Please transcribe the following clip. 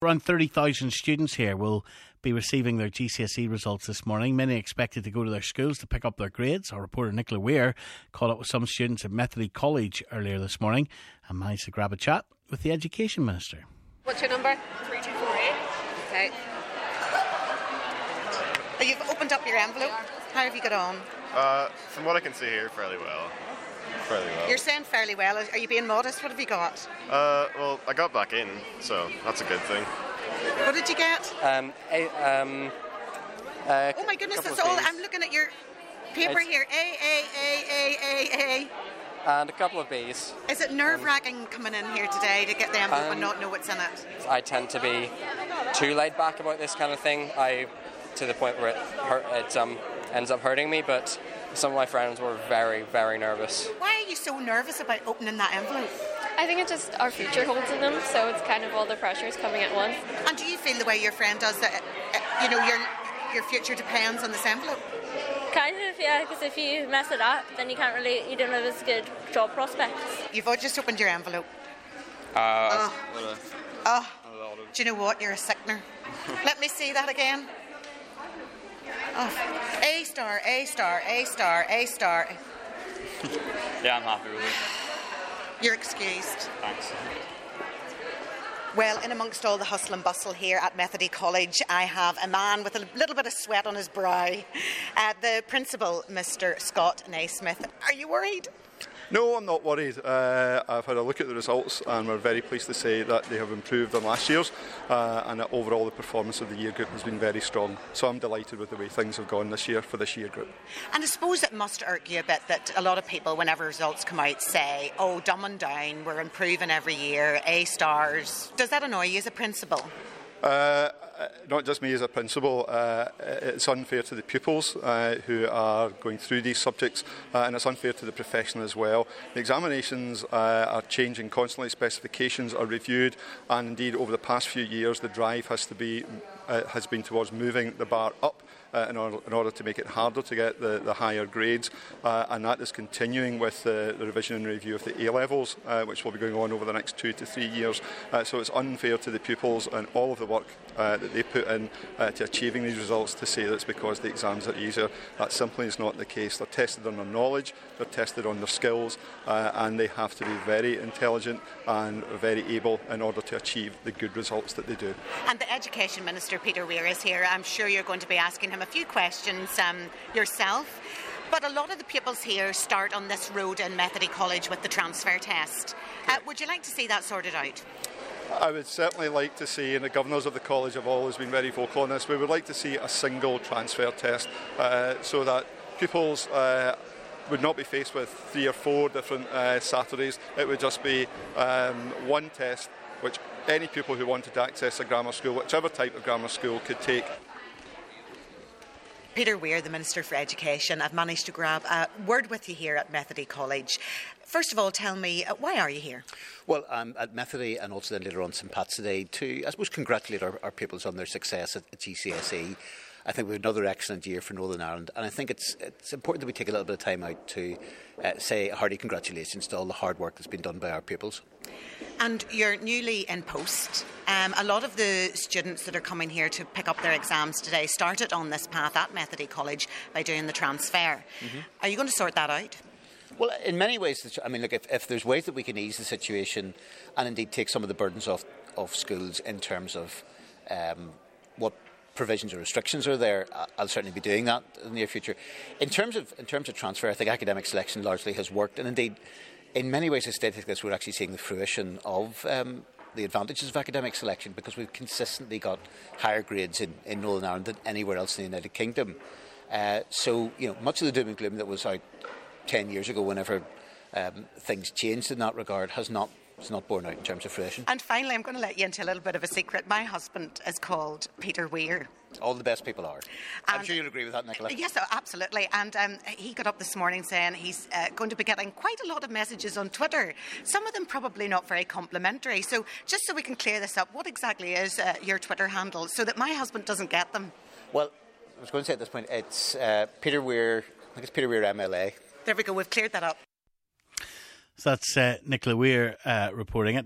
Around 30,000 students here will be receiving their GCSE results this morning. Many expected to go to their schools to pick up their grades. Our reporter Nicola Weir caught up with some students at Methody College earlier this morning and managed to grab a chat with the Education Minister. What's your number? 3248. Okay. You've opened up your envelope. How have you got on? From what I can see here, fairly well. You're saying fairly well. Are you being modest? What have you got? Well, I got back in, so that's a good thing. What did you get? Oh my goodness, that's all. I'm looking at your paper here. A. And a couple of B's. Is it nerve-wracking coming in here today to get the envelope and not know what's in it? I tend to be too laid back about this kind of thing. To the point where it ends up hurting me, but some of my friends were very, very nervous. Why are you so nervous about opening that envelope? I think it's just our future holds in them, so it's kind of all the pressures coming at once. And do you feel the way your friend does that, your future depends on this envelope? Kind of, yeah, because if you mess it up, then you don't have as good job prospects. You've all just opened your envelope. Do you know what? You're a sickener. Let me see that again. Oh. A star. Yeah, I'm happy with it. You're excused. Thanks. Well, in amongst all the hustle and bustle here at Methody College, I have a man with a little bit of sweat on his brow. The principal, Mr. Scott Naismith. Are you worried? No, I'm not worried. I've had a look at the results and we're very pleased to say that they have improved on last year's and that overall the performance of the year group has been very strong. So I'm delighted with the way things have gone this year for this year group. And I suppose it must irk you a bit that a lot of people, whenever results come out, say, oh, dumb and down, we're improving every year, A stars. Does that annoy you as a principal? Not just me as a principal, it's unfair to the pupils who are going through these subjects and it's unfair to the profession as well. The examinations are changing constantly, specifications are reviewed and indeed over the past few years the drive has been towards moving the bar up in order to make it harder to get the higher grades and that is continuing with the revision and review of the A-levels which will be going on over the next 2 to 3 years. So it's unfair to the pupils and all of the work that they put in to achieving these results to say that it's because the exams are easier. That simply is not the case. They're tested on their knowledge, they're tested on their skills and they have to be very intelligent and very able in order to achieve the good results that they do. And the Education Minister, Peter Weir, is here. I'm sure you're going to be asking him a few questions yourself. But a lot of the pupils here start on this road in Methody College with the transfer test. Would you like to see that sorted out? I would certainly like to see, and the governors of the college have always been very vocal on this, we would like to see a single transfer test so that pupils would not be faced with 3 or 4 different Saturdays. It would just be one test which any pupil who wanted to access a grammar school, whichever type of grammar school, could take. Peter Weir, the Minister for Education, I've managed to grab a word with you here at Methody College. First of all, tell me, why are you here? Well, I'm at Methody and also then later on St Pat's today to, I suppose, congratulate our pupils on their success at GCSE. I think we have another excellent year for Northern Ireland, and I think it's important that we take a little bit of time out to say a hearty congratulations to all the hard work that's been done by our pupils. And you're newly in post. A lot of the students that are coming here to pick up their exams today started on this path at Methody College by doing the transfer. Mm-hmm. Are you going to sort that out? Well, in many ways, I mean, look, if there's ways that we can ease the situation and indeed take some of the burdens off schools in terms of what provisions or restrictions are there, I'll certainly be doing that in the near future. In terms of transfer, I think academic selection largely has worked, and indeed, in many ways, as statistics, we're actually seeing the fruition of the advantages of academic selection because we've consistently got higher grades in Northern Ireland than anywhere else in the United Kingdom. So, much of the doom and gloom that was out 10 years ago, whenever things changed in that regard, has not borne out in terms of fruition. And finally, I'm going to let you into a little bit of a secret. My husband is called Peter Weir. All the best people are. I'm sure you'll agree with that, Nicola. Yes, absolutely. And he got up this morning saying he's going to be getting quite a lot of messages on Twitter. Some of them probably not very complimentary. So just so we can clear this up, what exactly is your Twitter handle so that my husband doesn't get them? Well, I was going to say at this point, it's Peter Weir, I think it's Peter Weir MLA. There we go, we've cleared that up. So that's Nicola Weir reporting it.